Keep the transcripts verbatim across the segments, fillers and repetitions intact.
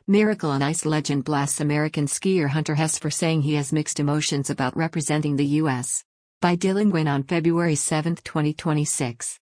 Miracle on Ice legend blasts American skier Hunter Hess for saying he has mixed emotions about representing the U S By Dylan Gwynn on February seventh, twenty twenty-six.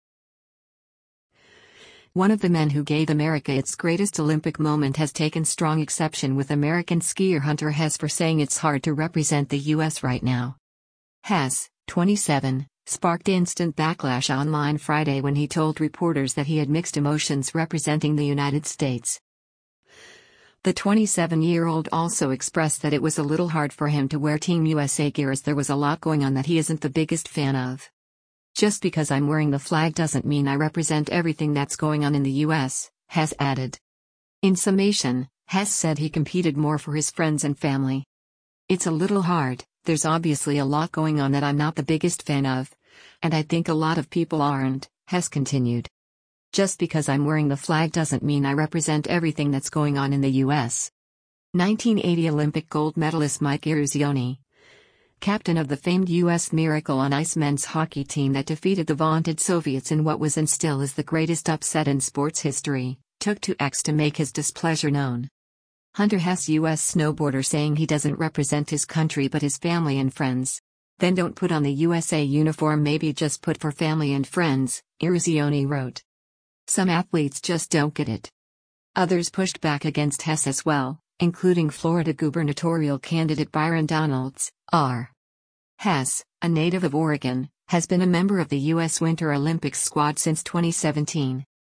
One of the men who gave America its greatest Olympic moment has taken strong exception with American skier Hunter Hess for saying it's hard to represent the U S right now. Hess, twenty-seven, sparked instant backlash online Friday when he told reporters that he had mixed emotions representing the United States. The twenty-seven-year-old also expressed that it was a little hard for him to wear Team U S A gear as there was a lot going on that he isn't the biggest fan of. Just because I'm wearing the flag doesn't mean I represent everything that's going on in the U S, Hess added. In summation, Hess said he competed more for his friends and family. It's a little hard, there's obviously a lot going on that I'm not the biggest fan of. And I think a lot of people aren't, Hess continued. Just because I'm wearing the flag doesn't mean I represent everything that's going on in the U S nineteen eighty Olympic gold medalist Mike Eruzione, captain of the famed U S Miracle on Ice men's hockey team that defeated the vaunted Soviets in what was and still is the greatest upset in sports history, took to X to make his displeasure known. Hunter Hess, U S snowboarder, saying he doesn't represent his country but his family and friends. Then don't put on the U S A uniform, maybe just put for family and friends, Eruzione wrote. Some athletes just don't get it. Others pushed back against Hess as well, including Florida gubernatorial candidate Byron Donalds, R. Hess, a native of Oregon, has been a member of the U S Winter Olympics squad since twenty seventeen.